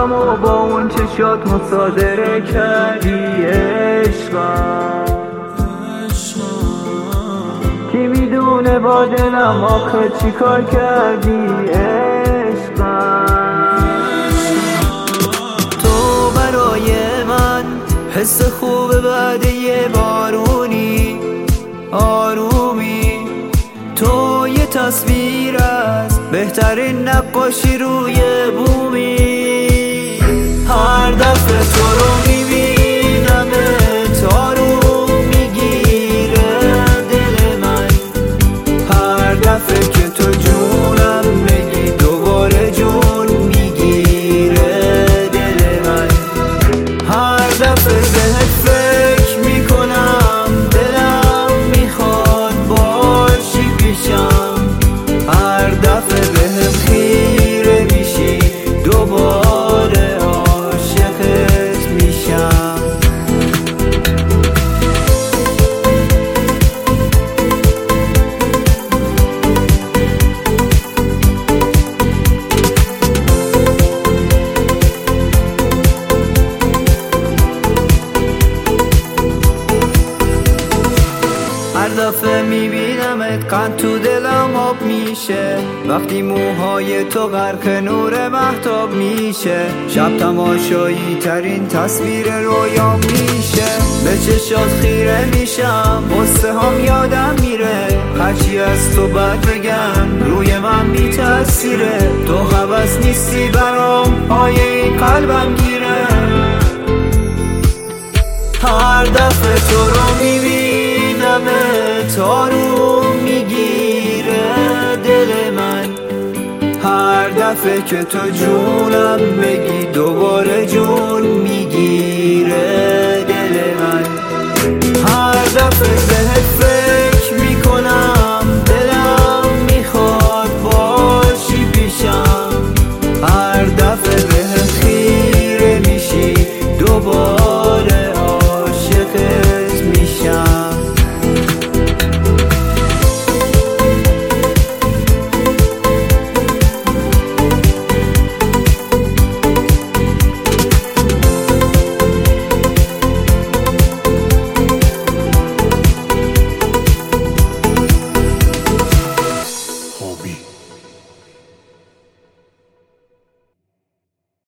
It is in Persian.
جونم و با اون چشات مصادره کردی عشقم. کی میدونه با دلم آخه چی کار کردی عشقم. تو برای من حس خوب بعد یه بارونی، آرومی. تو یه تصویر از بهترین نقاشی روی بومی. هر دفعه تو رو میبینم آروم میگیره دل من. هر دفعه که تو جونم بگی دوباره جون میگیره دل من. هر دفعه بهت فکر میکنم دلم میخواد باشی پیشم. هر دفعه بهم خیره میشی دوباره عاشقت میشم. هر دفعه میبینمت قند تو دلم آب میشه. وقتی موهای تو غرق نور مهتاب میشه. شب تماشایی ترین تصویر رویام میشه. به چشات خیره میشم قصه هم یادم میره. هرچی از تو بد بگم روی من میتاثیره. تو حوض نیستی برام پای این قلبم گیره. هر دفعه تو رو میبینم آروم میگیره دل من. هر دفعه که تو جونم بگی